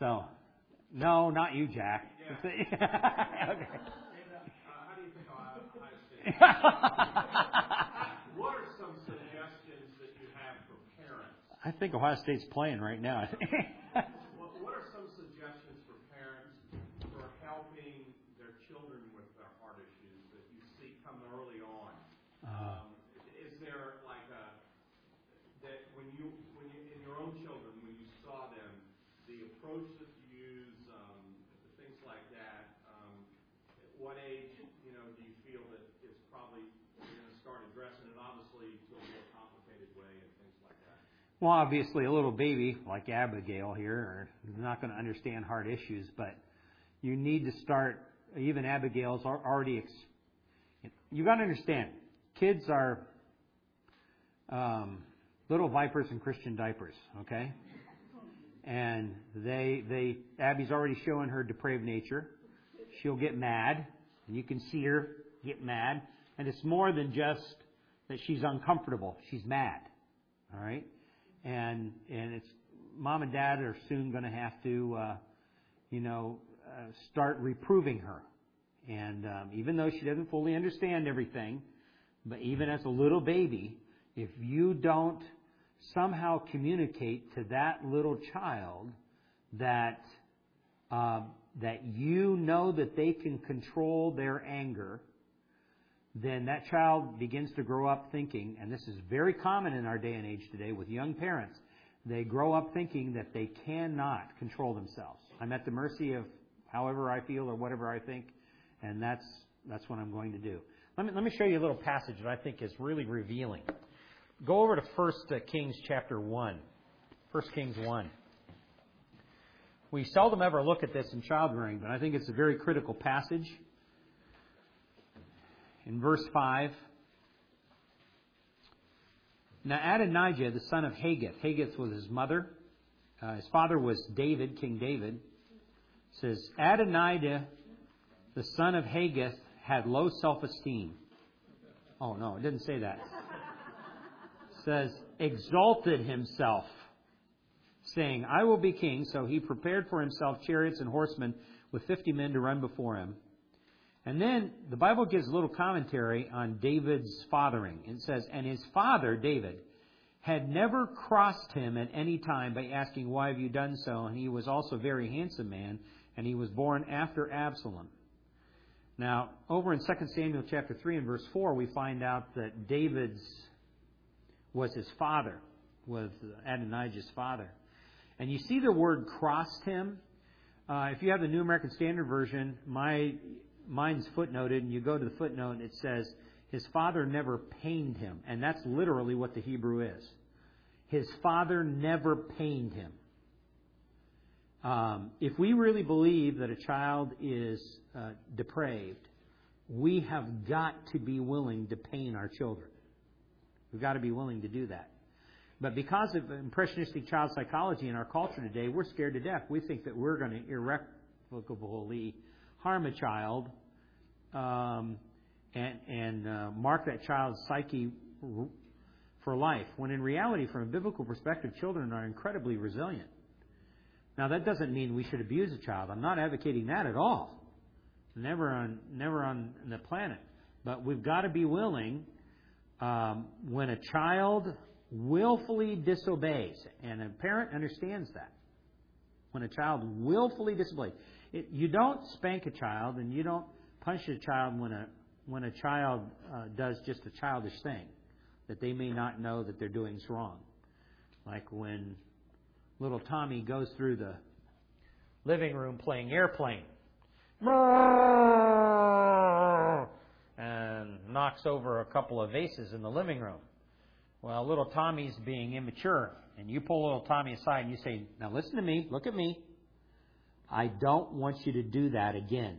So, no, not you, Jack. Yeah. Okay. How do you think Ohio State? What are some suggestions that you have for parents? I think Ohio State's playing right now. What are some suggestions for parents for helping their children with their heart issues that you see come early on? Is there like that when you in your own children, when you saw them, the approach that you use, things like that? At what age, do you feel that it's probably you're going to start addressing it, obviously, to a more complicated way and things like that? Well, obviously, a little baby like Abigail here is not going to understand heart issues, but you need to start. Even Abigail's already. You got to understand, kids are little vipers in Christian diapers. Okay, and Abby's already showing her depraved nature. She'll get mad, and you can see her get mad, and it's more than just that she's uncomfortable. She's mad. All right. And it's mom and dad are soon going to have to, start reproving her. And even though she doesn't fully understand everything, but even as a little baby, if you don't somehow communicate to that little child that you know that they can control their anger, then that child begins to grow up thinking, and this is very common in our day and age today with young parents, they grow up thinking that they cannot control themselves. I'm at the mercy of however I feel or whatever I think, and that's what I'm going to do. Let me show you a little passage that I think is really revealing. Go over to 1 Kings chapter 1. 1 Kings 1. We seldom ever look at this in child rearing, but I think it's a very critical passage. In verse 5, now Adonijah, the son of Haggith. Haggith was his mother. His father was David, King David. It says, Adonijah, the son of Haggith, had low self-esteem. Oh, no, it didn't say that. It says, exalted himself, saying, I will be king. So he prepared for himself chariots and horsemen with 50 men to run before him. And then the Bible gives a little commentary on David's fathering. It says, and his father, David, had never crossed him at any time by asking, why have you done so? And he was also a very handsome man, and he was born after Absalom. Now, over in 2 Samuel chapter 3 and verse 4, we find out that David's was his father, was Adonijah's father. And you see the word crossed him. If you have the New American Standard Version, mine's footnoted, and you go to the footnote, it says, his father never pained him. And that's literally what the Hebrew is. His father never pained him. If we really believe that a child is depraved, we have got to be willing to pain our children. We've got to be willing to do that. But because of impressionistic child psychology in our culture today, we're scared to death. We think that we're going to irrevocably harm a child and mark that child's psyche for life. When in reality, from a biblical perspective, children are incredibly resilient. Now, that doesn't mean we should abuse a child. I'm not advocating that at all. Never on the planet. But we've got to be willing, when a child willfully disobeys, and a parent understands that. When a child willfully disobeys, you don't spank a child and you don't punish a child when a child does just a childish thing that they may not know that they're doing is wrong. Like when little Tommy goes through the living room playing airplane and knocks over a couple of vases in the living room. Well, little Tommy's being immature, and you pull little Tommy aside and you say, now listen to me, look at me. I don't want you to do that again.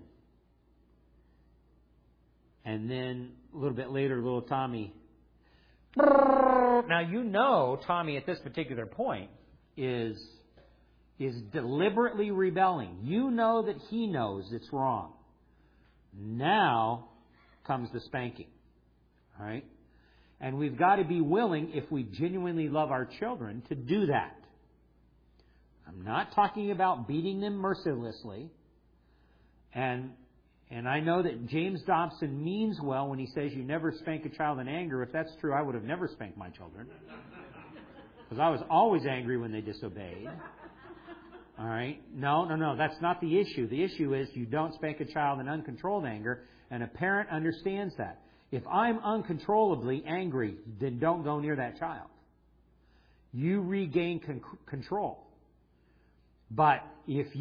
And then a little bit later, little Tommy. Now you know Tommy at this particular point is deliberately rebelling. You know that he knows it's wrong. Now comes the spanking. All right? And we've got to be willing, if we genuinely love our children, to do that. I'm not talking about beating them mercilessly. And I know that James Dobson means well when he says you never spank a child in anger. If that's true, I would have never spanked my children. Because I was always angry when they disobeyed. All right? No. That's not the issue. The issue is you don't spank a child in uncontrolled anger, and a parent understands that. If I'm uncontrollably angry, then don't go near that child. You regain control. But if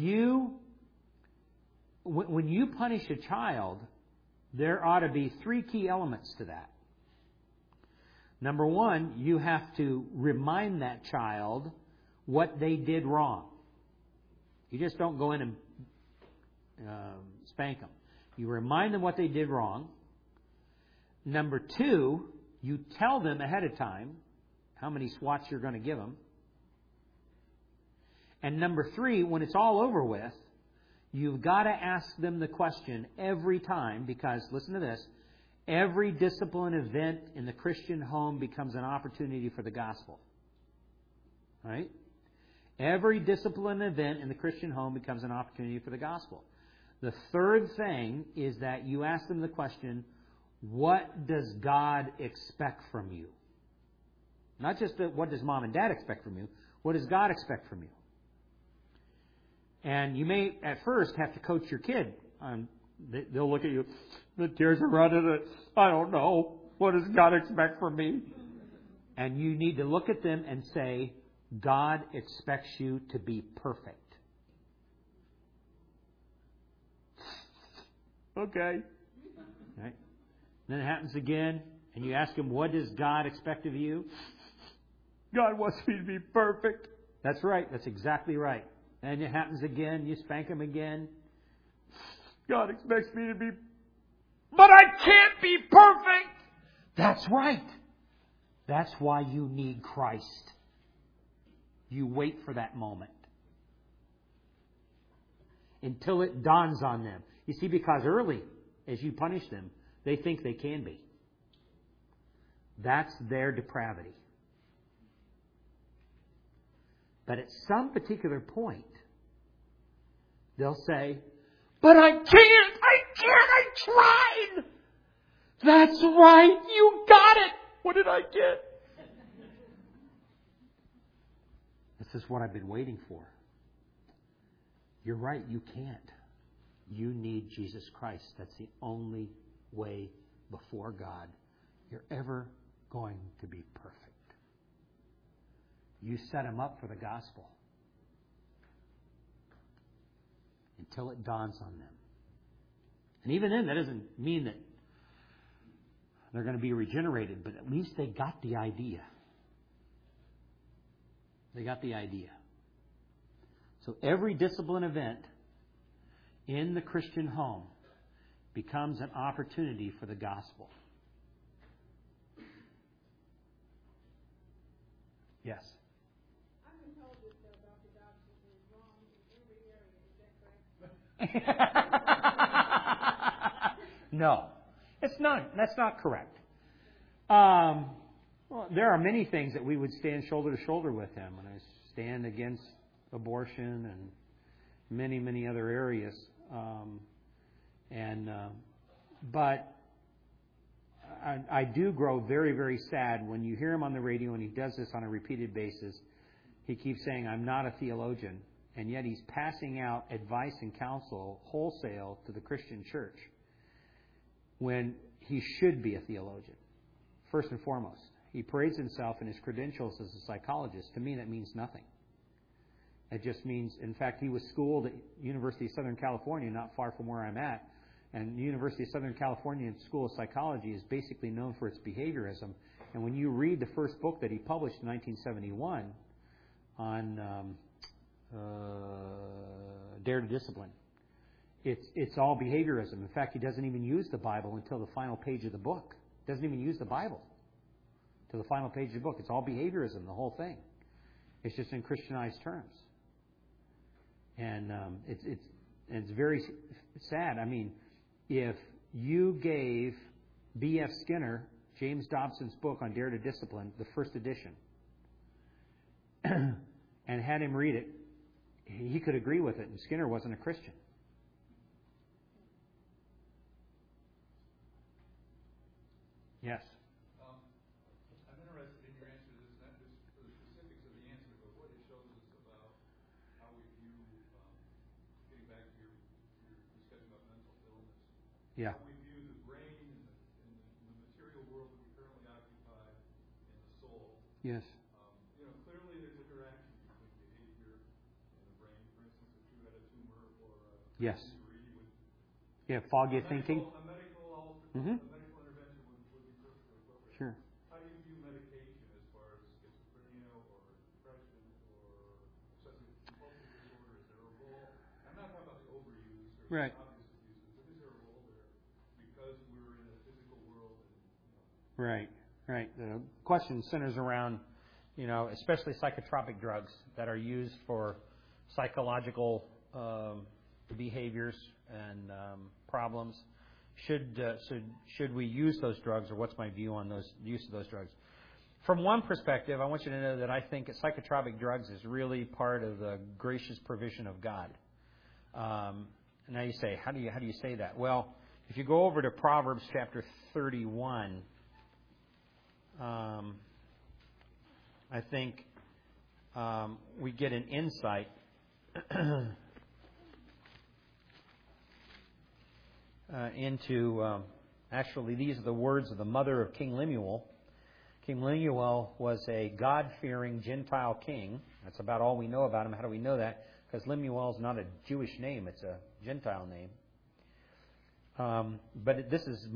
when you punish a child, there ought to be 3 key elements to that. Number 1, you have to remind that child what they did wrong. You just don't go in and spank them. You remind them what they did wrong. Number 2, you tell them ahead of time how many swats you're going to give them. And number 3, when it's all over with, you've got to ask them the question every time, because, listen to this, every discipline event in the Christian home becomes an opportunity for the gospel. Right? Every discipline event in the Christian home becomes an opportunity for the gospel. The third thing is that you ask them the question, what does God expect from you? Not just what does mom and dad expect from you, what does God expect from you? And you may, at first, have to coach your kid. They'll look at you, the tears are running, I don't know, what does God expect from me? And you need to look at them and say, God expects you to be perfect. Okay. Right? Then it happens again, and you ask him, what does God expect of you? God wants me to be perfect. That's right. That's exactly right. And it happens again. You spank him again. God expects me to be... But I can't be perfect! That's right. That's why you need Christ. You wait for that moment. Until it dawns on them. You see, because early, as you punish them, they think they can be. That's their depravity. But at some particular point, they'll say, but I can't! I tried! That's right, you got it! What did I get? This is what I've been waiting for. You're right, you can't. You need Jesus Christ. That's the only way before God you're ever going to be perfect. You set him up for the gospel until it dawns on them. And even then, that doesn't mean that they're going to be regenerated, but at least they got the idea. They got the idea. So every discipline event in the Christian home becomes an opportunity for the gospel. Yes? I've been told that Dr. Dobson is wrong in every area. Is that correct? No. It's not. That's not correct. Well, there are many things that we would stand shoulder to shoulder with him. And I stand against abortion and many, many other areas. But I do grow very, very sad when you hear him on the radio, and he does this on a repeated basis. He keeps saying, I'm not a theologian, and yet he's passing out advice and counsel wholesale to the Christian church when he should be a theologian, first and foremost. He parades himself in his credentials as a psychologist. To me, that means nothing. It just means, in fact, he was schooled at University of Southern California, not far from where I'm at. And the University of Southern California School of Psychology is basically known for its behaviorism. And when you read the first book that he published in 1971 on Dare to Discipline, it's all behaviorism. In fact, he doesn't even use the Bible until the final page of the book. Doesn't even use the Bible to the final page of the book. It's all behaviorism, the whole thing. It's just in Christianized terms. And it's very sad. I mean, if you gave B.F. Skinner James Dobson's book on Dare to Discipline, the first edition, and had him read it, he could agree with it, and Skinner wasn't a Christian. Yes. I'm interested in your answer to this, not just for the specifics of the answer, but what it shows us about how we view, getting back to your discussion about mental illness, Yeah. how we view the brain and the material world that we currently occupy and the soul. Yes. Clearly there's interaction between behavior and the brain. For instance, if you had a tumor or a Yes. injury, you would... Yeah, foggy thinking. A medical Mm-hmm. intervention would be perfectly appropriate. Sure. How do you view medication as far as schizophrenia or depression or obsessive compulsive disorder? Is there a role? I'm not talking about the overuse or Right. obvious abuses, but is there a role there because we're in a physical world? Right. The question centers around, especially psychotropic drugs that are used for psychological behaviors and problems. Should we use those drugs, or what's my view on those use of those drugs? From one perspective, I want you to know that I think psychotropic drugs is really part of the gracious provision of God. Now you say, how do you say that? Well, if you go over to Proverbs chapter 31, I think we get an insight into, actually, these are the words of the mother of King Lemuel. King Lemuel was a God-fearing Gentile king. That's about all we know about him. How do we know that? Because Lemuel is not a Jewish name. It's a Gentile name. But this is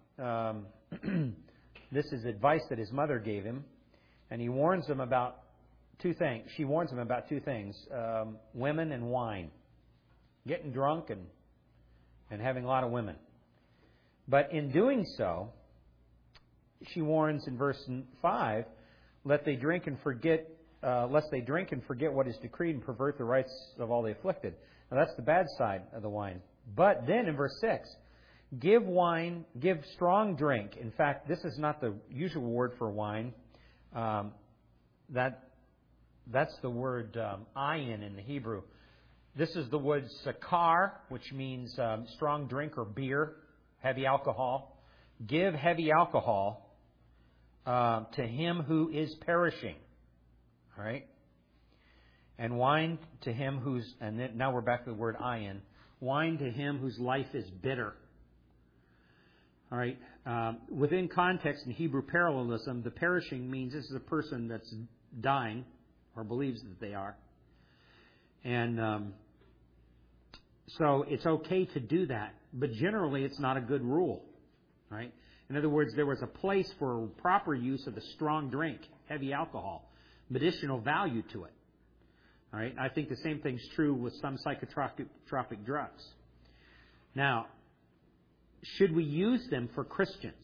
this is advice that his mother gave him. And he warns him about two things. She warns him about two things. Women and wine. Getting drunk and having a lot of women. But in doing so, she warns in verse 5, lest they drink and forget what is decreed and pervert the rights of all the afflicted. Now that's the bad side of the wine. But then in verse 6, give strong drink. In fact, this is not the usual word for wine. That's the word ayin in the Hebrew. This is the word sakar, which means strong drink or beer, heavy alcohol. Give heavy alcohol to him who is perishing. All right? And wine to him who's, and then, now we're back to the word ayin. Wine to him whose life is bitter. All right? Within context in Hebrew parallelism, the perishing means this is a person that's dying or believes that they are. And so it's okay to do that, but generally it's not a good rule, right? In other words, there was a place for proper use of the strong drink, heavy alcohol, medicinal value to it. All right? I think the same thing's true with some psychotropic drugs. Now, should we use them for Christians?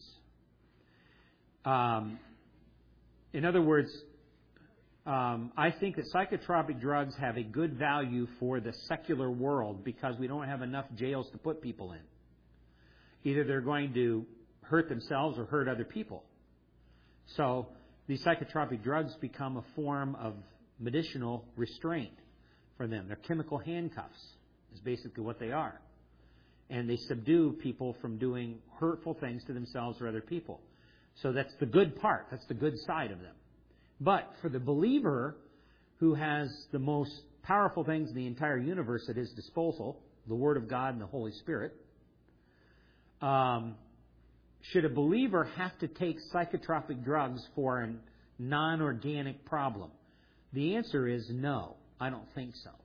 In other words, I think that psychotropic drugs have a good value for the secular world because we don't have enough jails to put people in. Either they're going to hurt themselves or hurt other people. So these psychotropic drugs become a form of medicinal restraint for them. They're chemical handcuffs is basically what they are. And they subdue people from doing hurtful things to themselves or other people. So that's the good part. That's the good side of them. But for the believer who has the most powerful things in the entire universe at his disposal, the Word of God and the Holy Spirit, should a believer have to take psychotropic drugs for a non-organic problem? The answer is no. I don't think so.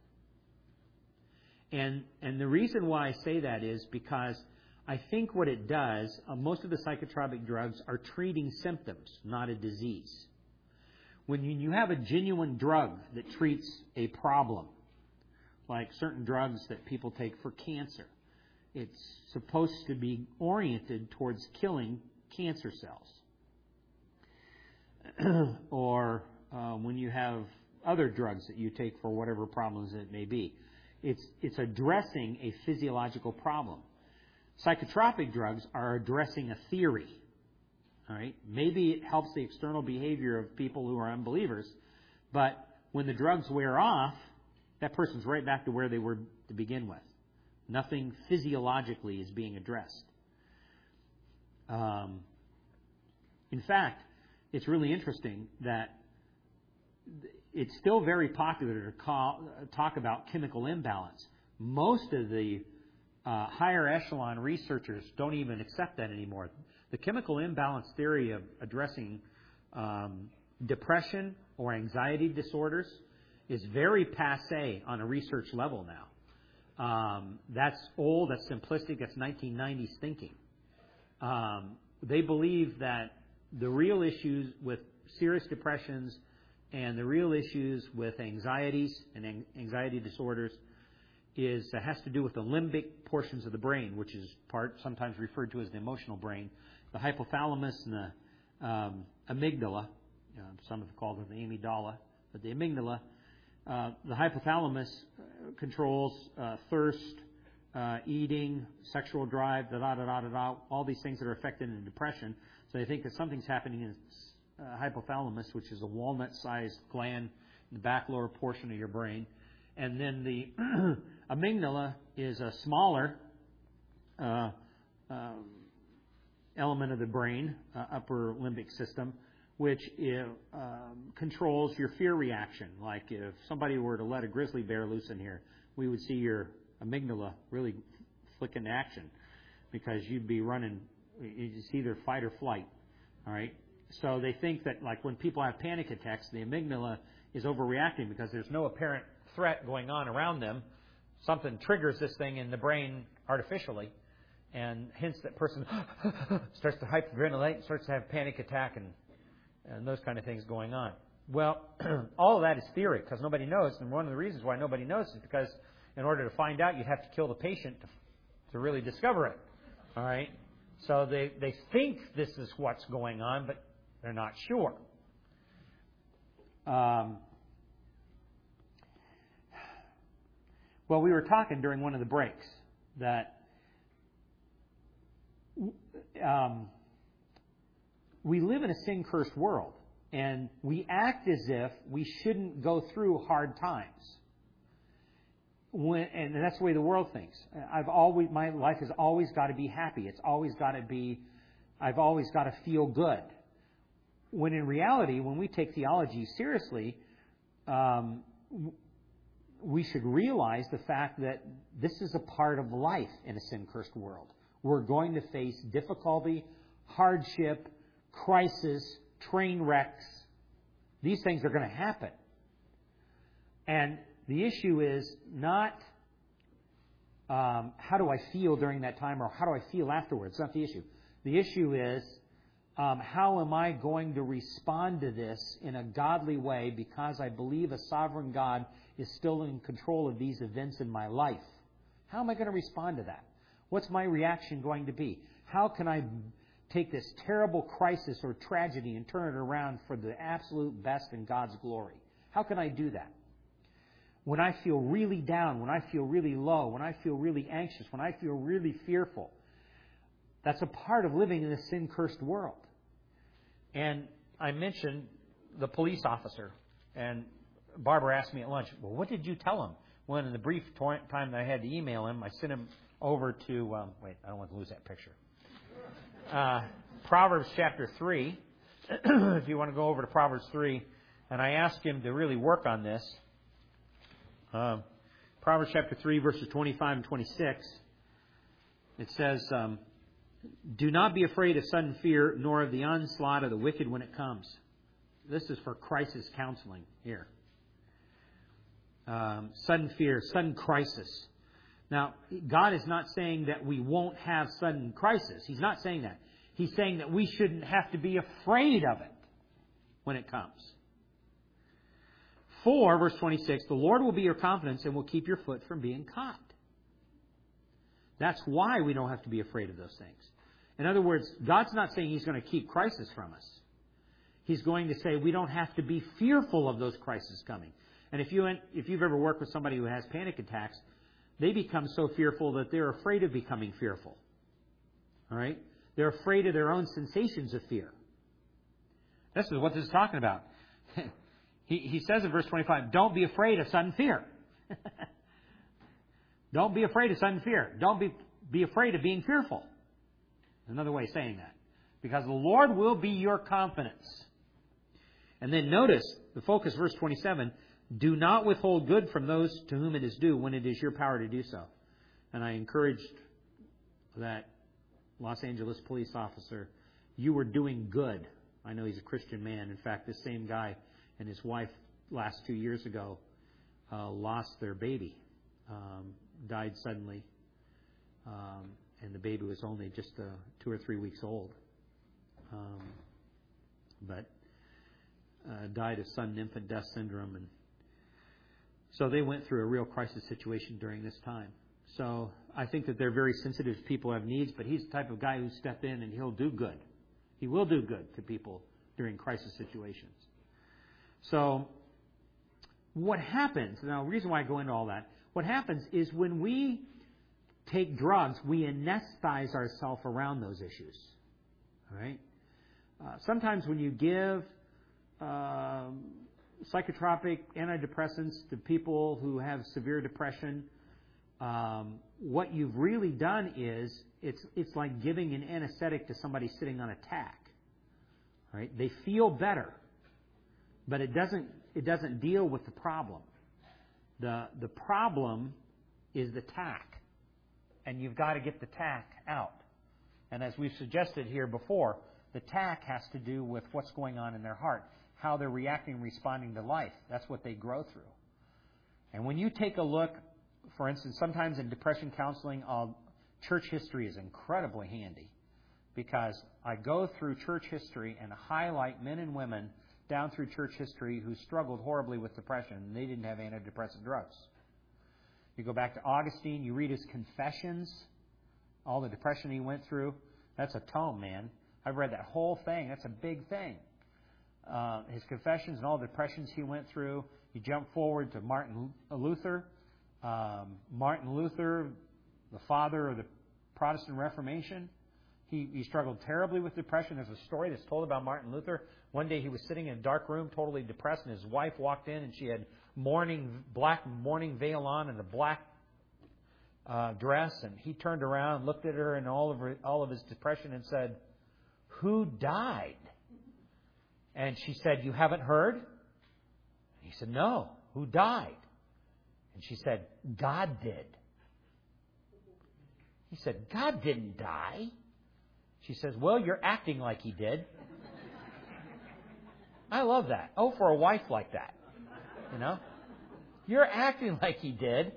And the reason why I say that is because I think what it does, most of the psychotropic drugs are treating symptoms, not a disease. When you have a genuine drug that treats a problem, like certain drugs that people take for cancer, it's supposed to be oriented towards killing cancer cells. Or when you have other drugs that you take for whatever problems it may be, it's addressing a physiological problem. Psychotropic drugs are addressing a theory. All right? Maybe it helps the external behavior of people who are unbelievers, but when the drugs wear off, that person's right back to where they were to begin with. Nothing physiologically is being addressed. In fact, it's really interesting that it's still very popular to talk about chemical imbalance. Most of the higher echelon researchers don't even accept that anymore. The chemical imbalance theory of addressing depression or anxiety disorders is very passé on a research level now. That's old, that's simplistic, that's 1990s thinking. They believe that the real issues with serious depressions and the real issues with anxieties and anxiety disorders has to do with the limbic portions of the brain, which is sometimes referred to as the emotional brain, the hypothalamus and the amygdala. Some have called it the amygdala, but the amygdala. The hypothalamus controls thirst, eating, sexual drive, all these things that are affected in depression. So they think that something's happening in hypothalamus, which is a walnut-sized gland in the back lower portion of your brain. And then the amygdala is a smaller element of the brain, upper limbic system, which controls your fear reaction. Like if somebody were to let a grizzly bear loose in here, we would see your amygdala really flick into action because you'd be running. It's either fight or flight. All right. So they think that like when people have panic attacks, the amygdala is overreacting because there's no apparent threat going on around them. Something triggers this thing in the brain artificially, and hence that person starts to hyperventilate, starts to have a panic attack, and those kind of things going on. Well, all of that is theory because nobody knows, and one of the reasons why nobody knows is because in order to find out, you'd have to kill the patient to really discover it. All right? So they think this is what's going on, but they're not sure. Well, we were talking during one of the breaks that we live in a sin-cursed world, and we act as if we shouldn't go through hard times. And that's the way the world thinks. My life has always got to be happy. It's always got to be, I've always got to feel good. When in reality, when we take theology seriously, we should realize the fact that this is a part of life in a sin-cursed world. We're going to face difficulty, hardship, crisis, train wrecks. These things are going to happen. And the issue is not how do I feel during that time or how do I feel afterwards. It's not the issue. The issue is how am I going to respond to this in a godly way because I believe a sovereign God is still in control of these events in my life. How am I going to respond to that? What's my reaction going to be? How can I take this terrible crisis or tragedy and turn it around for the absolute best in God's glory? How can I do that? When I feel really down, when I feel really low, when I feel really anxious, when I feel really fearful, that's a part of living in a sin-cursed world. And I mentioned the police officer, and Barbara asked me at lunch, well, what did you tell him? Well, in the brief time that I had to email him, I sent him over to, I don't want to lose that picture. Proverbs chapter 3, if you want to go over to Proverbs 3, and I asked him to really work on this. Proverbs chapter 3, verses 25 and 26, it says, do not be afraid of sudden fear, nor of the onslaught of the wicked when it comes. This is for crisis counseling here. Sudden fear, sudden crisis. Now, God is not saying that we won't have sudden crisis. He's not saying that. He's saying that we shouldn't have to be afraid of it when it comes. 4, verse 26, the Lord will be your confidence and will keep your foot from being caught. That's why we don't have to be afraid of those things. In other words, God's not saying He's going to keep crisis from us. He's going to say we don't have to be fearful of those crises coming. And if you've ever worked with somebody who has panic attacks, they become so fearful that they're afraid of becoming fearful. All right? They're afraid of their own sensations of fear. This is what this is talking about. He says in verse 25, don't be afraid of sudden fear. Don't be afraid of sudden fear. Don't be afraid of being fearful. Another way of saying that. Because the Lord will be your confidence. And then notice, the focus, verse 27, do not withhold good from those to whom it is due when it is your power to do so. And I encouraged that Los Angeles police officer, you were doing good. I know he's a Christian man. In fact, this same guy and his wife last 2 years ago lost their baby. Died suddenly. And the baby was only just 2 or 3 weeks old. But died of sudden infant death syndrome. And so they went through a real crisis situation during this time. So I think that they're very sensitive to people who have needs, but he's the type of guy who step in and he'll do good. He will do good to people during crisis situations. So what happens, now the reason why I go into all that, what happens is when we take drugs, we anesthetize ourselves around those issues. All right? Sometimes when you give psychotropic antidepressants to people who have severe depression, what you've really done is it's like giving an anesthetic to somebody sitting on a tack. Right? They feel better, but it doesn't deal with the problem. The problem is the tack, and you've got to get the tack out. And as we've suggested here before, the tack has to do with what's going on in their heart, how they're reacting and responding to life. That's what they grow through. And when you take a look, for instance, sometimes in depression counseling, church history is incredibly handy because I go through church history and highlight men and women down through church history who struggled horribly with depression and they didn't have antidepressant drugs. You go back to Augustine, you read his Confessions, all the depression he went through. That's a tome, man. I've read that whole thing. That's a big thing. His Confessions and all the depressions he went through. You jump forward to Martin Luther. Martin Luther, the father of the Protestant Reformation, he struggled terribly with depression. There's a story that's told about Martin Luther. One day he was sitting in a dark room, totally depressed, and his wife walked in, and she had black mourning veil on and a black dress, and he turned around, looked at her in all of his depression, and said, "Who died?" And she said, "You haven't heard?" And he said, "No. Who died?" And she said, "God did." He said, "God didn't die." She says, "Well, you're acting like he did." I love that. Oh, for a wife like that. You know? You're acting like he did.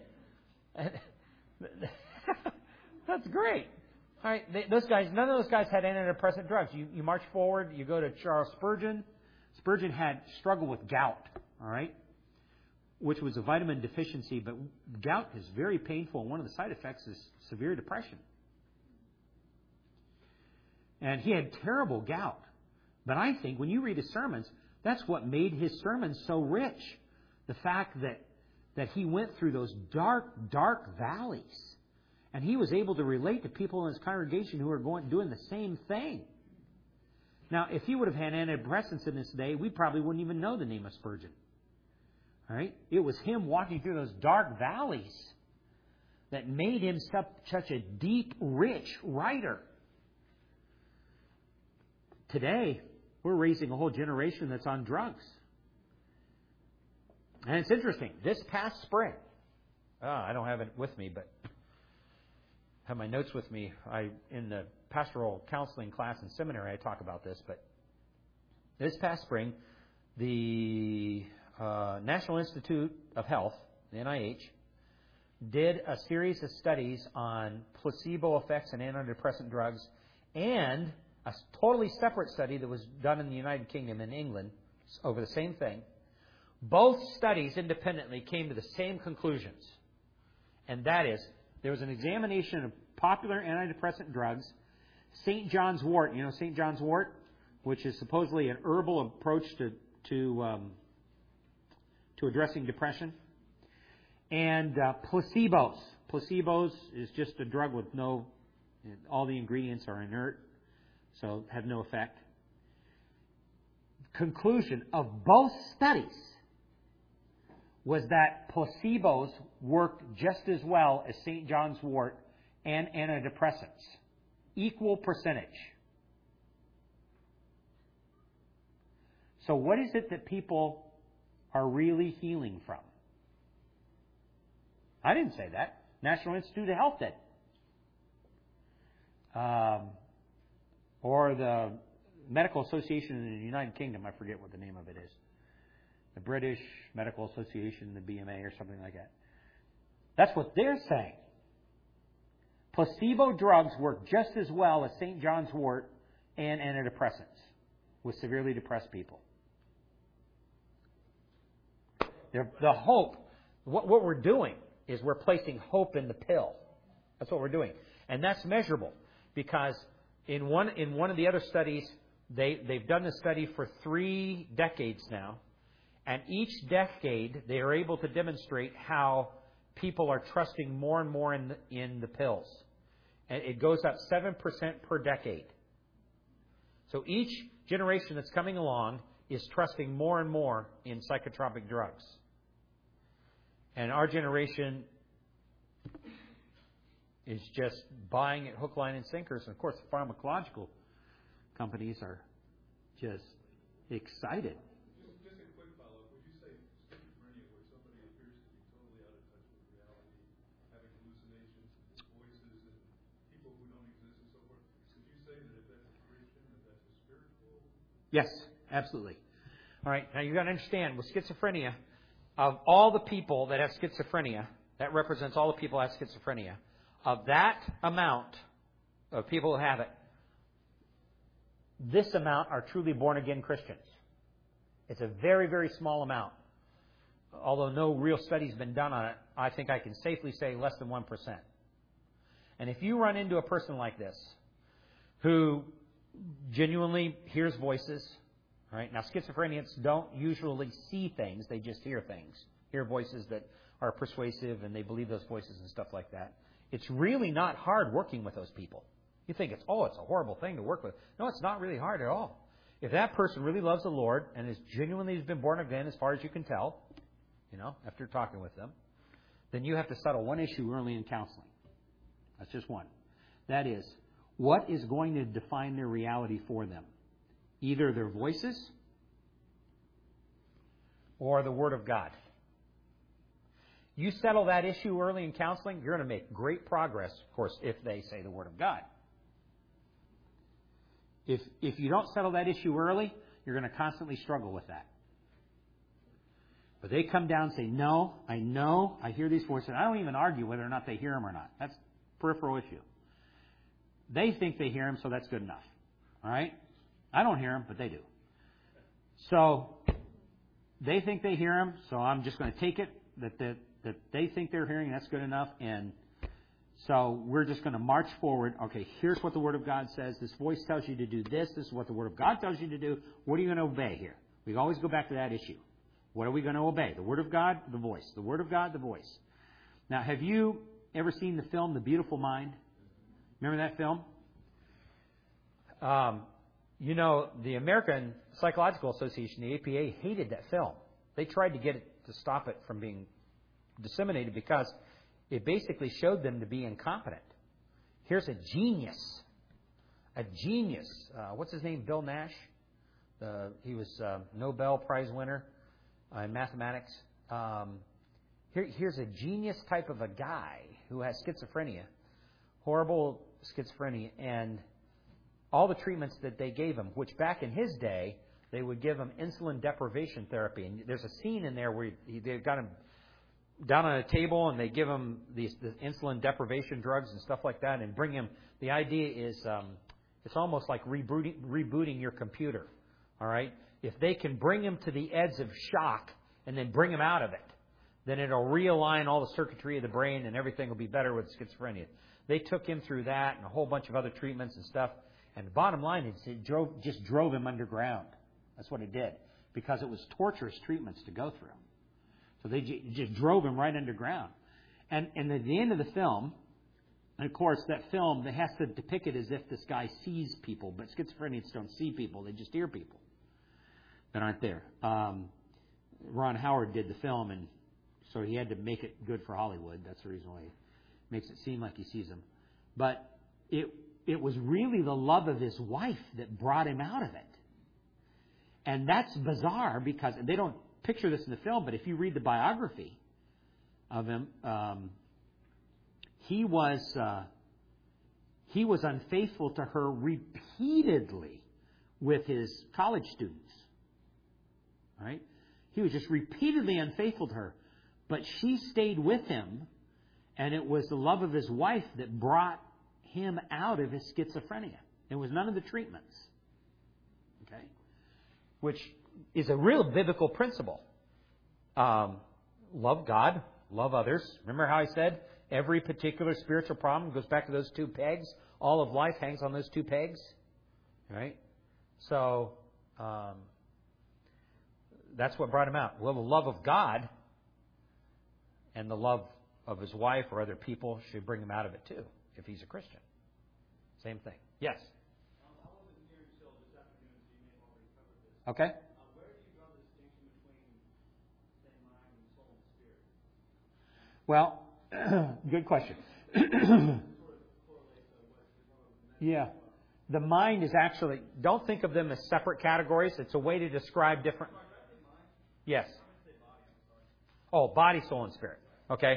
That's great. All right, those guys, none of those guys had antidepressant drugs. You march forward, you go to Charles Spurgeon. Spurgeon had struggled with gout, all right, which was a vitamin deficiency, but gout is very painful, and one of the side effects is severe depression. And he had terrible gout. But I think when you read his sermons, that's what made his sermons so rich. The fact that he went through those dark, dark valleys. And he was able to relate to people in his congregation who were doing the same thing. Now, if he would have had antidepressants in this day, we probably wouldn't even know the name of Spurgeon. All right? It was him walking through those dark valleys that made him such a deep, rich writer. Today, we're raising a whole generation that's on drugs. And it's interesting. This past spring, I don't have it with me, but I have my notes with me. In the pastoral counseling class in seminary, I talk about this. But this past spring, the National Institute of Health, the NIH, did a series of studies on placebo effects and antidepressant drugs, and a totally separate study that was done in the United Kingdom and England over the same thing. Both studies independently came to the same conclusions. And that is, there was an examination of popular antidepressant drugs, St. John's wort, you know St. John's wort, which is supposedly an herbal approach to addressing depression, and placebos. Placebos is just a drug with all the ingredients are inert, so have no effect. Conclusion of both studies was that placebos worked just as well as St. John's wort and antidepressants. Equal percentage. So what is it that people are really healing from? I didn't say that. National Institute of Health did. Or the Medical Association in the United Kingdom, I forget what the name of it is. The British Medical Association, the BMA or something like that. That's what they're saying. Placebo drugs work just as well as St. John's wort and antidepressants with severely depressed people. The hope, what we're doing is we're placing hope in the pill. That's what we're doing. And that's measurable because in one of the other studies, they've done the study for 3 decades now. And each decade, they are able to demonstrate how people are trusting more and more in the pills. And it goes up 7% per decade. So each generation that's coming along is trusting more and more in psychotropic drugs. And our generation is just buying it hook, line, and sinkers. And of course, the pharmacological companies are just excited. Just a quick follow-up. Would you say schizophrenia, where somebody appears to be totally out of touch with reality, having hallucinations, voices, and people who don't exist and so forth, would you say that if that's a Christian, that that's a spiritual? Yes, absolutely. All right, now you've got to understand, with schizophrenia, of all the people that have schizophrenia, that represents all the people that have schizophrenia, of that amount of people who have it, this amount are truly born-again Christians. It's a very, very small amount. Although no real study's been done on it, I think I can safely say less than 1%. And if you run into a person like this, who genuinely hears voices, right? Now, schizophrenics don't usually see things, they just hear things. Hear voices that are persuasive and they believe those voices and stuff like that. It's really not hard working with those people. You think it's a horrible thing to work with. No, it's not really hard at all. If that person really loves the Lord and is genuinely has been born again as far as you can tell, after talking with them, then you have to settle one issue early in counseling. That's just one. That is, what is going to define their reality for them? Either their voices or the Word of God. You settle that issue early in counseling, you're going to make great progress, of course, if they say the Word of God. If you don't settle that issue early, you're going to constantly struggle with that. But they come down and say, no, I know, I hear these voices. I don't even argue whether or not they hear them or not. That's a peripheral issue. They think they hear them, so that's good enough. All right? I don't hear them, but they do. So they think they hear them, so I'm just going to take it that they think they're hearing, that's good enough. And so we're just going to march forward. Okay, here's what the Word of God says. This voice tells you to do this. This is what the Word of God tells you to do. What are you going to obey here? We always go back to that issue. What are we going to obey? The Word of God, the voice. The Word of God, the voice. Now, have you ever seen the film The Beautiful Mind? Remember that film? The American Psychological Association, the APA, hated that film. They tried to get it to stop it from being disseminated because it basically showed them to be incompetent. Here's a genius. What's his name? Bill Nash. He was a Nobel Prize winner in mathematics. Here's a genius type of a guy who has schizophrenia, horrible schizophrenia, and all the treatments that they gave him, which back in his day, they would give him insulin deprivation therapy. And there's a scene in there where they got him down on a table and they give him the insulin deprivation drugs and stuff like that and bring him. The idea is it's almost like rebooting your computer. All right? If they can bring him to the edge of shock and then bring him out of it, then it'll realign all the circuitry of the brain and everything will be better with schizophrenia. They took him through that and a whole bunch of other treatments and stuff. And the bottom line is it just drove him underground. That's what it did. Because it was torturous treatments to go through. So they just drove him right underground. And at the end of the film, and of course that film, they has to depict it as if this guy sees people. But schizophrenics don't see people. They just hear people that aren't there. Ron Howard did the film, and So he had to make it good for Hollywood. That's the reason why he makes it seem like he sees them. But it was really the love of his wife that brought him out of it. And that's bizarre because they don't picture this in the film, but if you read the biography of him, he was unfaithful to her repeatedly with his college students. Right? He was just repeatedly unfaithful to her. But she stayed with him, and it was the love of his wife that brought him out of his schizophrenia. It was none of the treatments. Okay? Which is a real biblical principle. Love God, love others. Remember how I said every particular spiritual problem goes back to those two pegs? All of life hangs on those two pegs. Right? So, that's what brought him out. Well, the love of God and the love of his wife or other people should bring him out of it too, if he's a Christian. Same thing. Yes? I wasn't here until this afternoon, so you may have already covered this. Okay. Where do you draw the distinction between, say, mind and soul and spirit? Well, good question. Yeah. The mind is actually, don't think of them as separate categories. It's a way to describe different. Yes. Oh, body, soul, and spirit. Okay.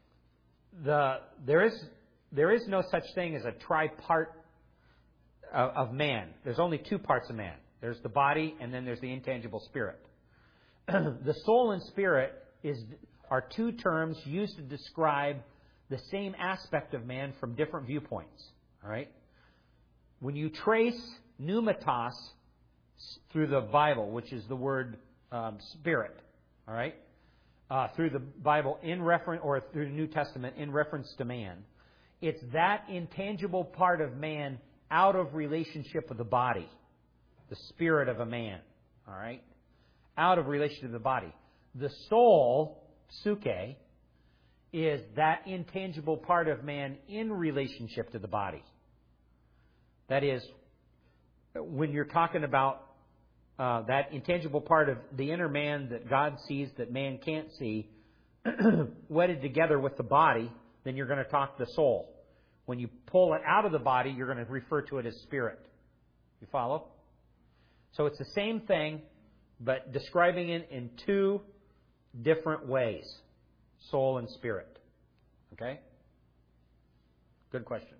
There is no such thing as a tripart of man. There's only two parts of man. There's the body, and then there's the intangible spirit. The soul and spirit are two terms used to describe the same aspect of man from different viewpoints. All right. When you trace pneumatos through the Bible, which is the word spirit, all right, through the Bible in reference, or through the New Testament in reference to man, it's that intangible part of man out of relationship with the body, the spirit of a man, all right, out of relation to the body. The soul, suke, is that intangible part of man in relationship to the body. That is, when you're talking about that intangible part of the inner man that God sees that man can't see, wedded together with the body, then you're going to talk the soul. When you pull it out of the body, you're going to refer to it as spirit. You follow? So it's the same thing, but describing it in two different ways. Soul and spirit. Okay? Good question.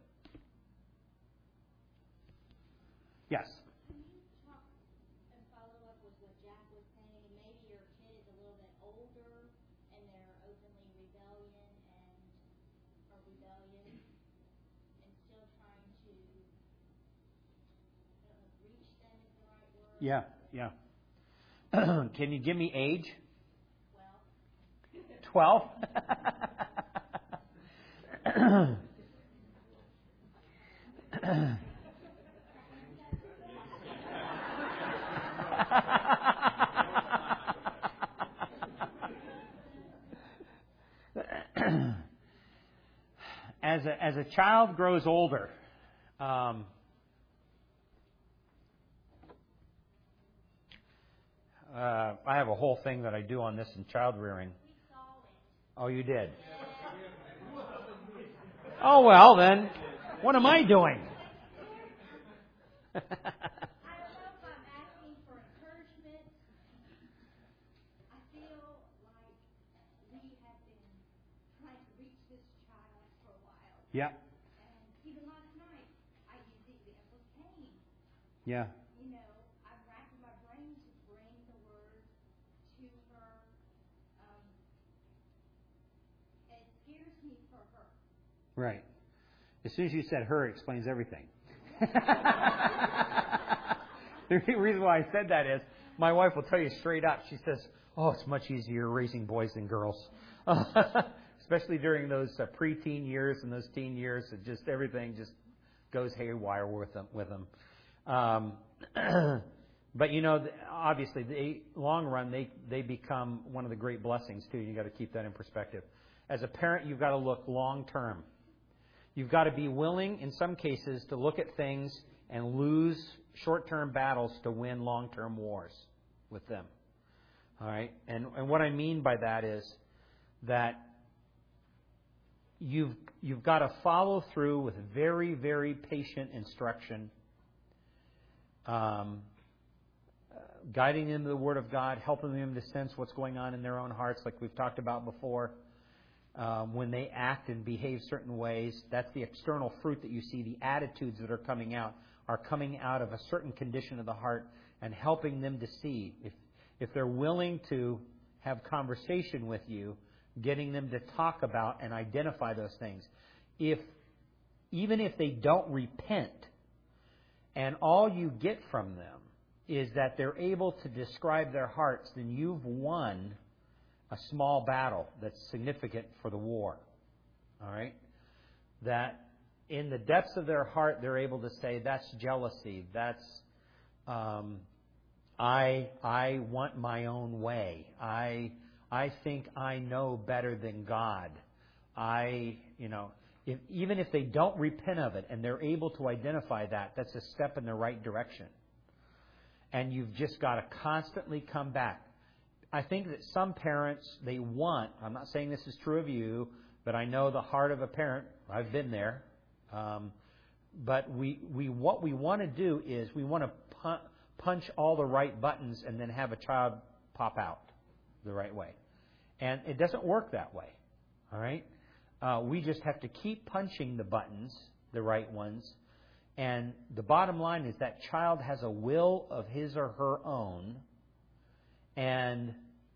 Yes. Can you talk and follow up with what Jack was saying? Maybe your kid is a little bit older and they're openly rebellious and still trying to, I don't know, reach them is the right word. Yeah. Can you give me age? 12. 12? As a child grows older, I have a whole thing that I do on this in child rearing. Oh, you did? Oh, well, then, what am I doing? I don't know if I'm asking for encouragement. I feel like we have been trying to reach this child for a while. Yeah. And even last night, I used the example of pain. Yeah. You know, I'm racking my brain to bring the word to her. It scares me for her. Right. As soon as you said her, it explains everything. The reason why I said that is my wife will tell you straight up. She says, oh, it's much easier raising boys than girls. Especially during those preteen years and those teen years. It just, everything just goes haywire with them. But, you know, obviously, the long run, they become one of the great blessings, too. You've got to keep that in perspective. As a parent, you've got to look long term. You've got to be willing, in some cases, to look at things and lose short-term battles to win long-term wars with them. All right? And what I mean by that is that you've got to follow through with very, very patient instruction, guiding them to the Word of God, helping them to sense what's going on in their own hearts, like we've talked about before. When they act and behave certain ways, that's the external fruit that you see. The attitudes that are coming out of a certain condition of the heart, and helping them to see if they're willing to have conversation with you, getting them to talk about and identify those things. Even if they don't repent, and all you get from them is that they're able to describe their hearts, then you've won a small battle that's significant for the war. All right? That in the depths of their heart, they're able to say, that's jealousy. That's, I want my own way. I think I know better than God. Even if they don't repent of it and they're able to identify that, that's a step in the right direction. And you've just got to constantly come back. I think that some parents, I'm not saying this is true of you, but I know the heart of a parent. I've been there. But what we want to do is we want to punch all the right buttons and then have a child pop out the right way. And it doesn't work that way. All right? We just have to keep punching the buttons, the right ones. And the bottom line is that child has a will of his or her own. And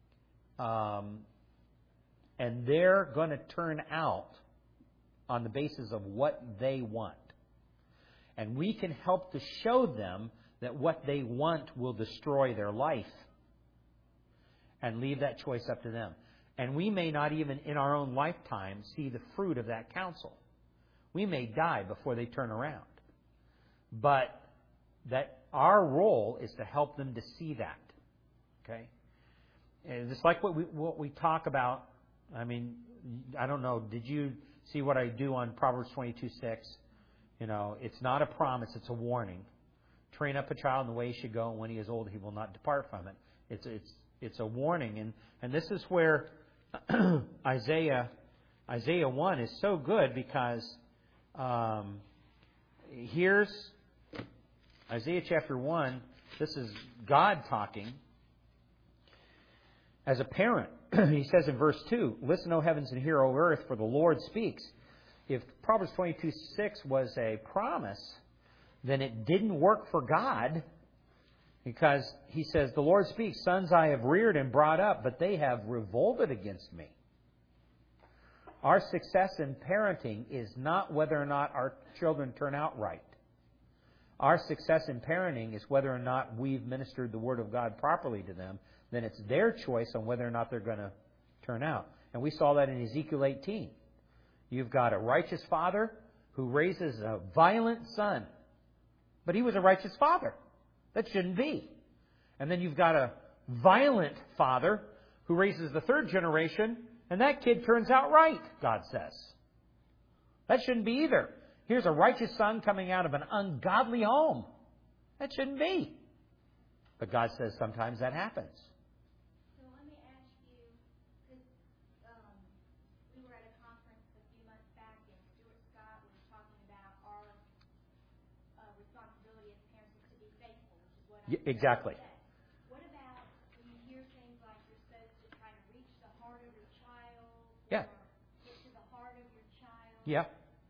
they're going to turn out on the basis of what they want. And we can help to show them that what they want will destroy their life, and leave that choice up to them. And we may not even in our own lifetime see the fruit of that counsel. We may die before they turn around. But that our role is to help them to see that. Okay? And just like what we talk about, I mean, I don't know, did you see what I do on Proverbs 22:6? It's not a promise, it's a warning. Train up a child in the way he should go, and when he is old, he will not depart from it. It's a warning. And this is where Isaiah 1 is so good, because here's Isaiah chapter 1. This is God talking. As a parent, he says in verse 2, "Listen, O heavens, and hear, O earth, for the Lord speaks." If Proverbs 22:6 was a promise, then it didn't work for God, because he says, "The Lord speaks, sons I have reared and brought up, but they have revolted against me." Our success in parenting is not whether or not our children turn out right. Our success in parenting is whether or not we've ministered the Word of God properly to them. Then it's their choice on whether or not they're going to turn out. And we saw that in Ezekiel 18. You've got a righteous father who raises a violent son. But he was a righteous father. That shouldn't be. And then you've got a violent father who raises the third generation, and that kid turns out right, God says. That shouldn't be either. Here's a righteous son coming out of an ungodly home. That shouldn't be. But God says sometimes that happens. So let me ask you, because we were at a conference a few months back, and Stuart Scott was talking about our responsibility as parents is to be faithful, which is what I exactly. said. What about when you hear things like you're supposed to try to reach the heart of your child, Yeah. or get to the heart of your child? Yeah.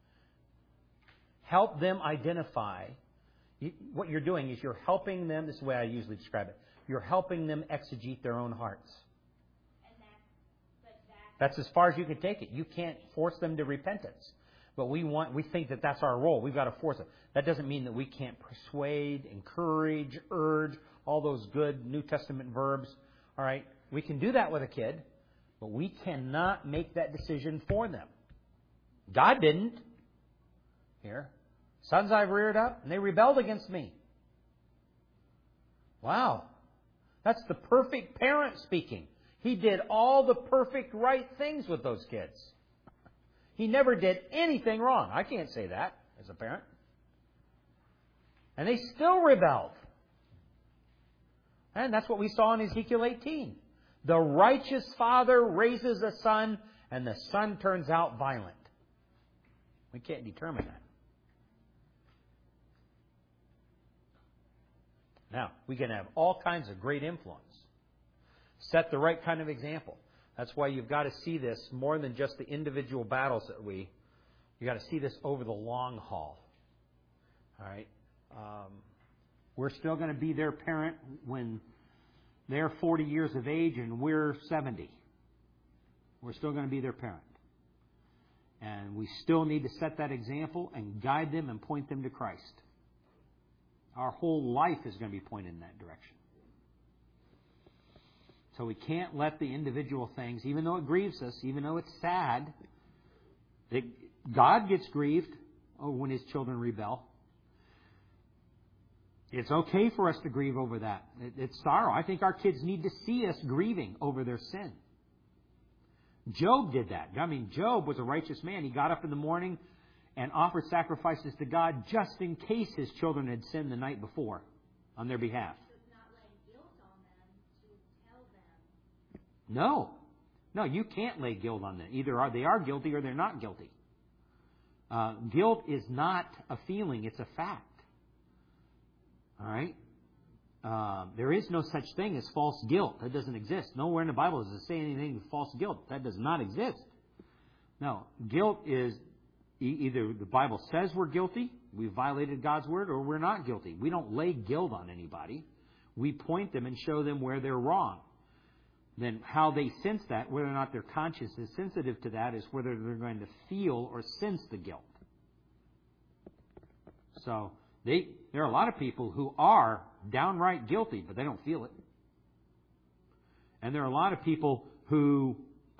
Help them identify. What you're doing is you're helping them. This is the way I usually describe it. You're helping them exegete their own hearts. And that's as far as you can take it. You can't force them to repentance. But we think that that's our role. We've got to force it. That doesn't mean that we can't persuade, encourage, urge, all those good New Testament verbs. All right? We can do that with a kid, but we cannot make that decision for them. God didn't. Here. Sons I've reared up, and they rebelled against me. Wow. That's the perfect parent speaking. He did all the perfect right things with those kids. He never did anything wrong. I can't say that as a parent. And they still rebelled. And that's what we saw in Ezekiel 18. The righteous father raises a son, and the son turns out violent. We can't determine that. Now, we can have all kinds of great influence. Set the right kind of example. That's why you've got to see this more than just the individual battles that you got to see this over the long haul. All right? We're still going to be their parent when they're 40 years of age and we're 70. We're still going to be their parent. And we still need to set that example and guide them and point them to Christ. Our whole life is going to be pointed in that direction. So we can't let the individual things, even though it grieves us, even though it's sad, God gets grieved when His children rebel. It's okay for us to grieve over that. It's sorrow. I think our kids need to see us grieving over their sin. Job did that. I mean, Job was a righteous man. He got up in the morning and offered sacrifices to God just in case his children had sinned the night before on their behalf. No, you can't lay guilt on them. Either they are guilty or they're not guilty. Guilt is not a feeling, it's a fact. All right? There is no such thing as false guilt. That doesn't exist. Nowhere in the Bible does it say anything of false guilt. That does not exist. No, guilt is either the Bible says we're guilty, we violated God's word, or we're not guilty. We don't lay guilt on anybody. We point them and show them where they're wrong. Then how they sense that, whether or not their conscience is sensitive to that, is whether they're going to feel or sense the guilt. So there are a lot of people who are downright guilty, but they don't feel it. And there are a lot of people who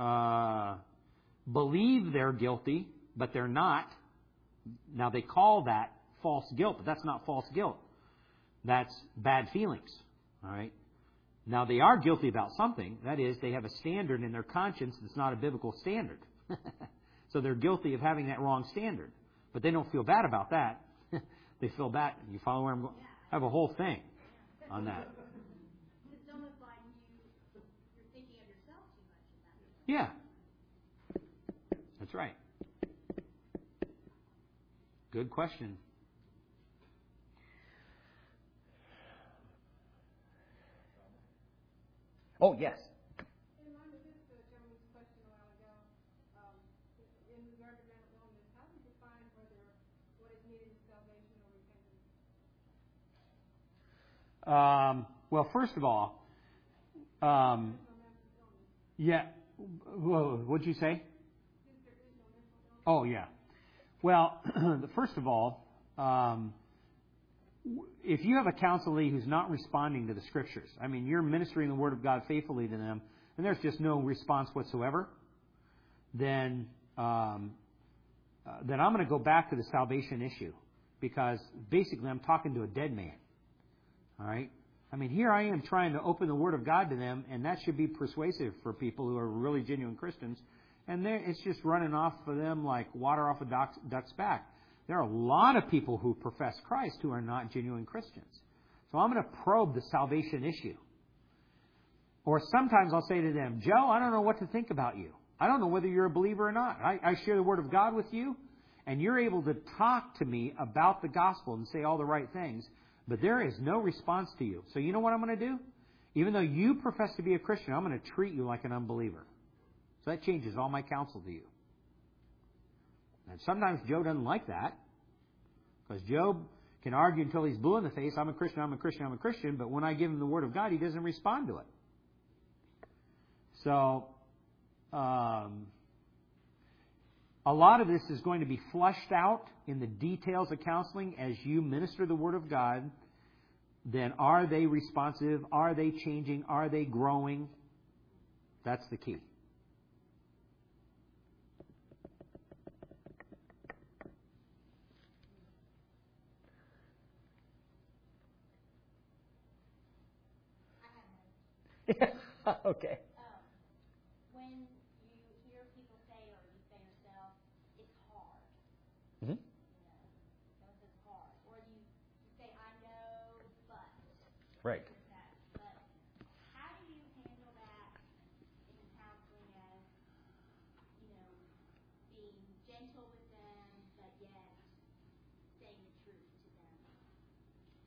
believe they're guilty, but they're not. Now they call that false guilt, but that's not false guilt. That's bad feelings. All right. Now, they are guilty about something. That is, they have a standard in their conscience that's not a biblical standard. So they're guilty of having that wrong standard. But they don't feel bad about that. They feel bad. You follow where I'm going? I have a whole thing on that. It's almost like you're thinking of yourself too much in that. Yeah. That's right. Good question. Oh, yes. In line with this gentleman's question a while ago, in regard to mental illness, how do you define what is needed in salvation or repentance? Well, first of all, yeah. What'd you say? Oh, yeah. Well, first of all, if you have a counselee who's not responding to the Scriptures, I mean, you're ministering the Word of God faithfully to them, and there's just no response whatsoever, then I'm going to go back to the salvation issue, because basically I'm talking to a dead man. All right? I mean, here I am trying to open the Word of God to them, and that should be persuasive for people who are really genuine Christians, and it's just running off for them like water off a duck's back. There are a lot of people who profess Christ who are not genuine Christians. So I'm going to probe the salvation issue. Or sometimes I'll say to them, Joe, I don't know what to think about you. I don't know whether you're a believer or not. I share the Word of God with you, and you're able to talk to me about the gospel and say all the right things, but there is no response to you. So you know what I'm going to do? Even though you profess to be a Christian, I'm going to treat you like an unbeliever. So that changes all my counsel to you. And sometimes Joe doesn't like that, because Job can argue until he's blue in the face, I'm a Christian, I'm a Christian, I'm a Christian, but when I give him the Word of God, he doesn't respond to it. So, a lot of this is going to be fleshed out in the details of counseling as you minister the Word of God. Then are they responsive? Are they changing? Are they growing? That's the key. Okay. When you hear people say, or you say yourself, it's hard. Mm-hmm. Someone says hard. Or you say, I know, but. Right. But how do you handle that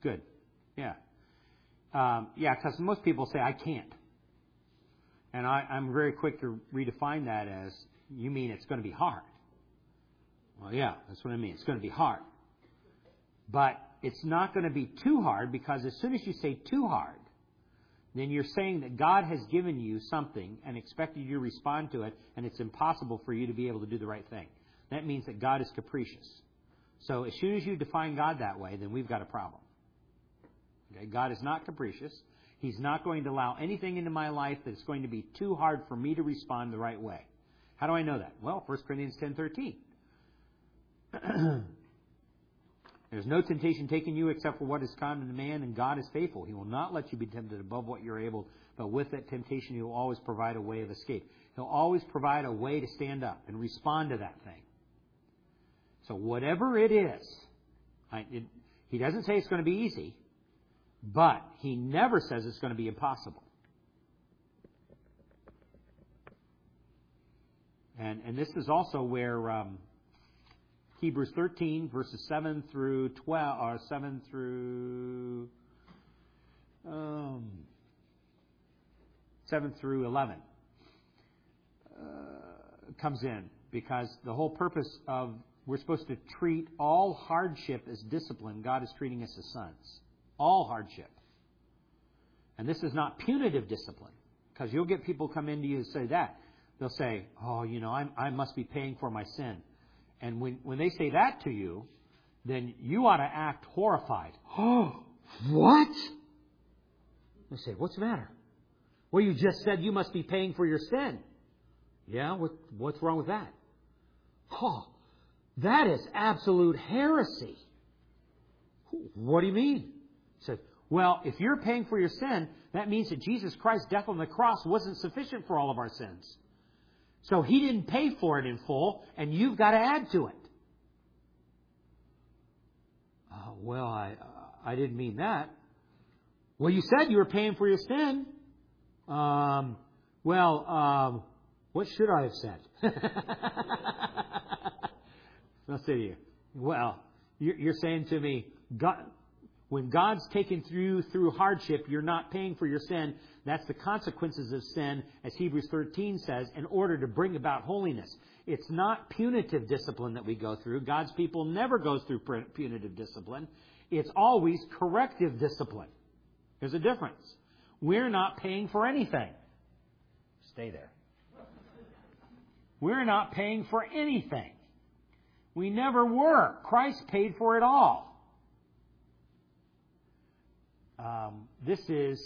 good. Yeah. Because most people say, I can't. And I'm very quick to redefine that as, you mean it's going to be hard. Well, yeah, that's what I mean. It's going to be hard. But it's not going to be too hard, because as soon as you say too hard, then you're saying that God has given you something and expected you to respond to it, and it's impossible for you to be able to do the right thing. That means that God is capricious. So as soon as you define God that way, then we've got a problem. Okay? God is not capricious. He's not going to allow anything into my life that's going to be too hard for me to respond the right way. How do I know that? Well, 1 Corinthians 10:13. There's no temptation taking you except for what is common to man, and God is faithful. He will not let you be tempted above what you're able, but with that temptation He will always provide a way of escape. He'll always provide a way to stand up and respond to that thing. So whatever it is, He doesn't say it's going to be easy, but He never says it's going to be impossible. And this is also where Hebrews 13, verses 7 through 12, or 7 through 11 comes in, because the whole purpose of, we're supposed to treat all hardship as discipline. God is treating us as sons. All hardship. And this is not punitive discipline, because you'll get people come into you and say that. They'll say, oh, I must be paying for my sin. And when they say that to you, then you ought to act horrified. Oh, what? They say, what's the matter? Well, you just said you must be paying for your sin. Yeah, what's wrong with that? Oh, that is absolute heresy. What do you mean? He said, well, if you're paying for your sin, that means that Jesus Christ's death on the cross wasn't sufficient for all of our sins. So He didn't pay for it in full, and you've got to add to it. Well, I didn't mean that. Well, you said you were paying for your sin. What should I have said? I'll say to you, well, you're saying to me, God, when God's taken through hardship, you're not paying for your sin. That's the consequences of sin, as Hebrews 13 says, in order to bring about holiness. It's not punitive discipline that we go through. God's people never goes through punitive discipline. It's always corrective discipline. There's a difference. We're not paying for anything. Stay there. We're not paying for anything. We never were. Christ paid for it all. This is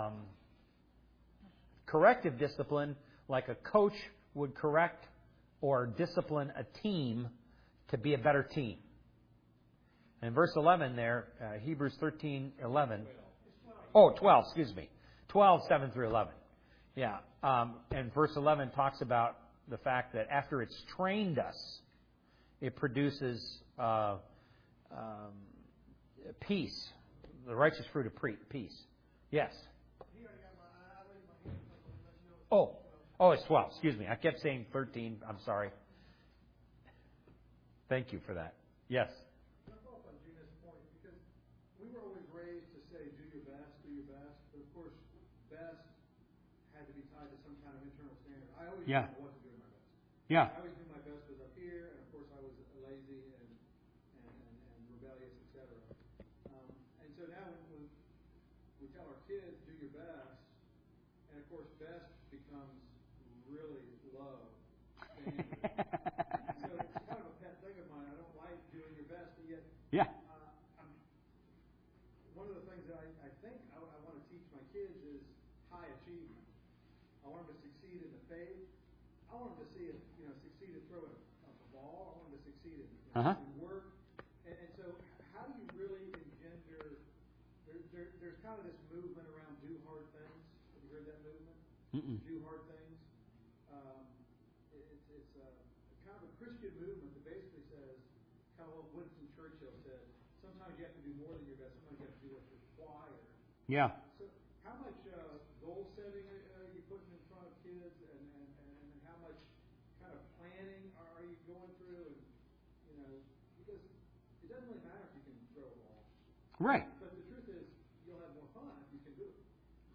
corrective discipline, like a coach would correct or discipline a team to be a better team. And verse 11 there, Hebrews 13:11. 12, excuse me. 12, 7 through 11. Yeah. And verse 11 talks about the fact that after it's trained us, it produces peace. The righteous fruit of peace. Yes. Oh, it's 12. Excuse me. I kept saying 13. I'm sorry. Thank you for that. Yes. Can I follow up on Gina's point? Because we were always raised to say, do your best. But of course, best had to be tied to some kind of internal standard. I always wasn't doing my best. Yeah. I always knew my best was up here, and of course I was lazy and rebellious, etc. And so now when we tell our kids, do your best, and of course best becomes really low standard. So it's kind of a pet thing of mine. I don't like doing your best, but yet one of the things that I think I want to teach my kids is high achievement. I want them to succeed in the faith. I want them to succeed at throwing a ball. I want them to succeed in work. And so how do you really engender... There's kind of this movement around do hard things. Have you heard that movement? Mm-mm. Do hard things. It's kind of a Christian movement that basically says, kind of what Winston Churchill said, sometimes you have to do more than your best, sometimes you have to do what's required. Yeah. So how much goal setting are you putting in front of kids, and how much kind of planning are you going through? And because it doesn't really matter if you can throw a ball. Right. But the truth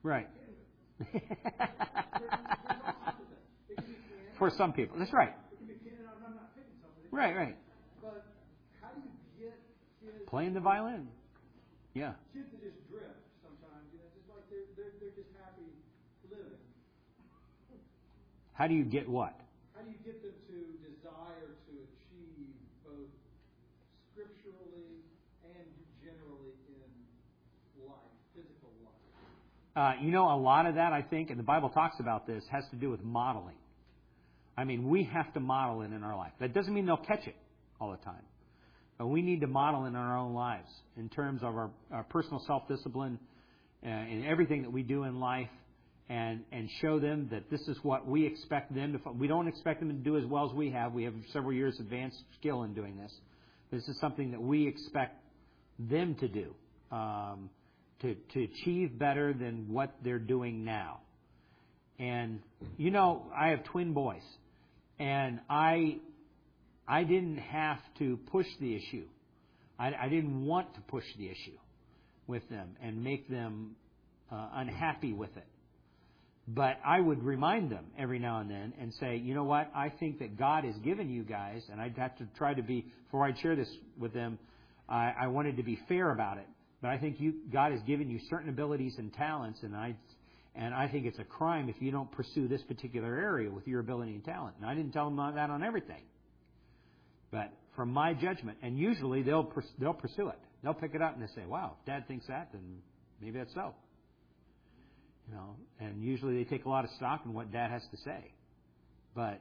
Right. There's all sorts of things. It can be piano. For some people. That's right. It can be piano. I'm not picking something. Right. But how do you get kids... Playing the violin. Yeah. Kids that just drift sometimes, just like they're just happy living. How do you get what? How do you get them to desire to achieve both scripturally and generally in life, physical life? A lot of that, I think, and the Bible talks about this, has to do with modeling. I mean, we have to model it in our life. That doesn't mean they'll catch it all the time. But we need to model in our own lives in terms of our personal self-discipline and everything that we do in life, and show them that this is what we expect them to. We don't expect them to do as well as we have. We have several years advanced skill in doing this. This is something that we expect them to do, to achieve better than what they're doing now. And, I have twin boys, and I didn't have to push the issue. I didn't want to push the issue with them and make them unhappy with it. But I would remind them every now and then and say, you know what, I think that God has given you guys, and I'd have to try to be, before I'd share this with them, I wanted to be fair about it. But I think God has given you certain abilities and talents, and I think it's a crime if you don't pursue this particular area with your ability and talent. And I didn't tell them that on everything. But from my judgment, and usually they'll pursue it. They'll pick it up and they say, wow, if Dad thinks that, then maybe that's so. And usually they take a lot of stock in what Dad has to say. But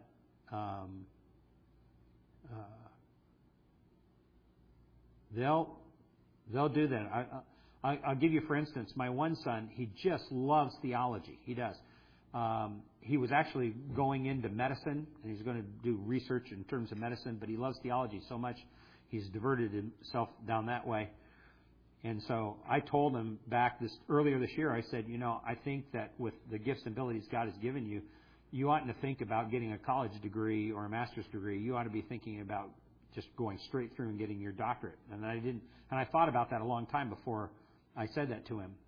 they'll do that. I'll give you, for instance, my one son, he just loves theology. He does. He was actually going into medicine, and he's going to do research in terms of medicine, but he loves theology so much, he's diverted himself down that way. And so I told him back earlier this year, I said, I think that with the gifts and abilities God has given you, you oughtn't to think about getting a college degree or a master's degree. You ought to be thinking about just going straight through and getting your doctorate. And I didn't. And I thought about that a long time before I said that to him.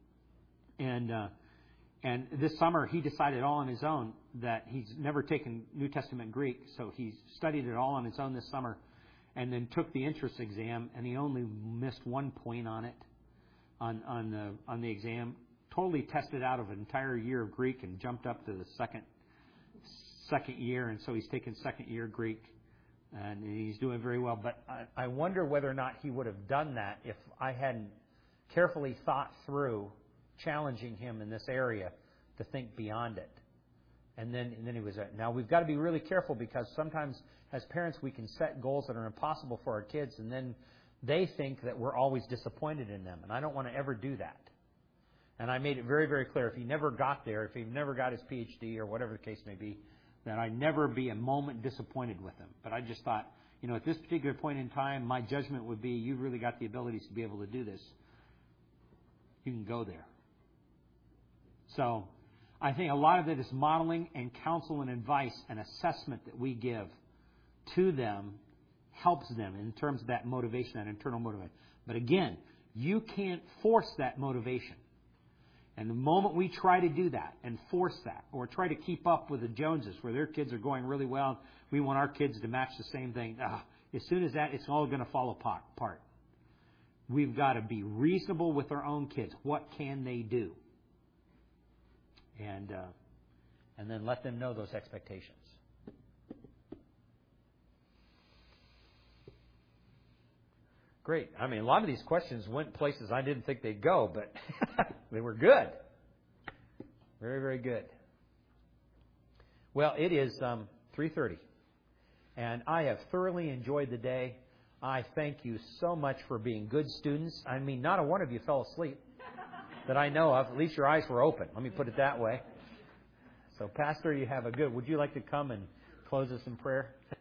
And this summer he decided all on his own that he's never taken New Testament Greek, so he studied it all on his own this summer, and then took the entrance exam, and he only missed 1 point on it, on the exam. Totally tested out of an entire year of Greek and jumped up to the second year, and so he's taken second year Greek, and he's doing very well. But I wonder whether or not he would have done that if I hadn't carefully thought through challenging him in this area to think beyond it. And then he was now we've got to be really careful, because sometimes as parents we can set goals that are impossible for our kids, and then they think that we're always disappointed in them. And I don't want to ever do that. And I made it very, very clear, if he never got there, if he never got his PhD or whatever the case may be, that I'd never be a moment disappointed with him. But I just thought, at this particular point in time, my judgment would be, you've really got the abilities to be able to do this. You can go there. So I think a lot of it is modeling and counsel and advice and assessment that we give to them helps them in terms of that motivation, that internal motivation. But again, you can't force that motivation. And the moment we try to do that and force that, or try to keep up with the Joneses where their kids are going really well, we want our kids to match the same thing. As soon as that, it's all going to fall apart. We've got to be reasonable with our own kids. What can they do? And then let them know those expectations. Great. I mean, a lot of these questions went places I didn't think they'd go, but they were good. Very, very good. Well, it is 3:30, and I have thoroughly enjoyed the day. I thank you so much for being good students. I mean, not a one of you fell asleep that I know of. At least your eyes were open. Let me put it that way. So, Pastor, would you like to come and close us in prayer?